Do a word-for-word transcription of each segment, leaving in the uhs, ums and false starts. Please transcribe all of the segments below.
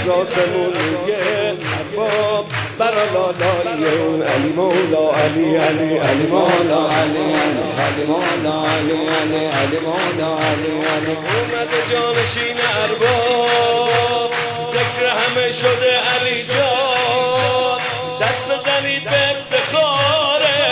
از آسمون میگه ارباب برا لالایی اون علی مولا علی علی علی مولا علی علی مولا علی علی علی مولا علی علی اومده جانشین ارباب ذکر همه شده علی جان دست بزنید به افتخاره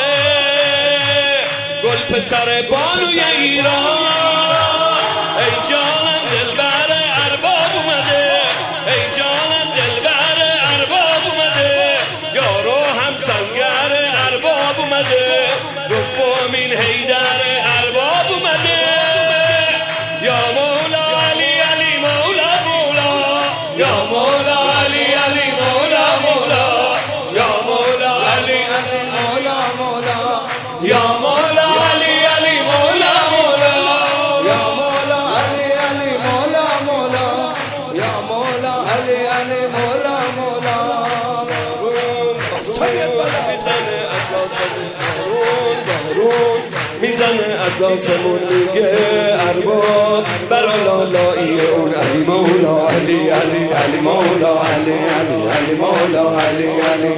گل پسر بانوی ایران ای جانم دلبر ارباب اومده ای جانم دلبر ارباب اومده یارو هم سنگر ارباب اومده دومین حیدر ارباب اومده یا مولا علی علی مولا مولا یا مولا علی علی مولا مولا یا مولا علی علی مولا مولا یا مولا علی علی مولا مولا یا مولا علی علی مولا مولا یا مولا علی علی مولا مولا میزنه از آسمون بارون میزنه از آسمون میگه ارباب برا لالایی اون علی مولا علی علی علی مولا علی علی علی مولا علی علی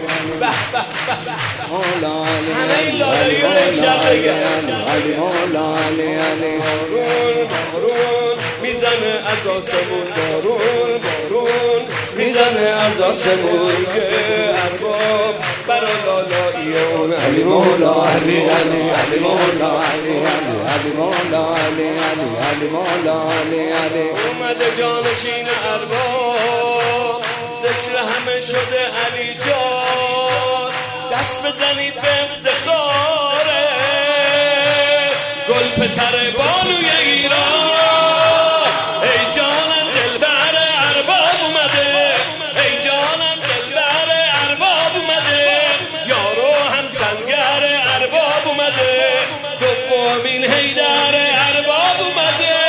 مولا علی همه این لالایی رو امشب بگه علی مولا علی علی بارون بارون میزنه از آسمون بارون بارون میزنه از آسمون میگه ارباب برا لالایی اون علی مولا علی علی علی مولا علی علی علی مولا علی علی علی مولا علی علی اومده جانشین ارباب ذکر همه شده علی جان دست بزنید به افتخاره گل پسر بانوی ایران ای جانم دلبر ارباب اومده ای جانم دلبر ارباب اومده یارو هم سنگر ارباب اومده دومین حیدر ارباب اومده